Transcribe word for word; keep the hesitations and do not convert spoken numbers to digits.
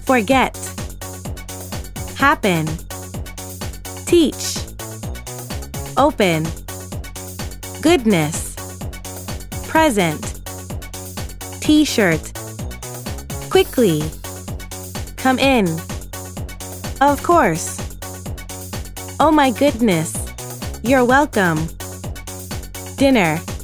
Forget. Happen. Teach. Open. Goodness. Present. T-shirt. Quickly. Come in. Of course. Oh my goodness. You're welcome. Dinner.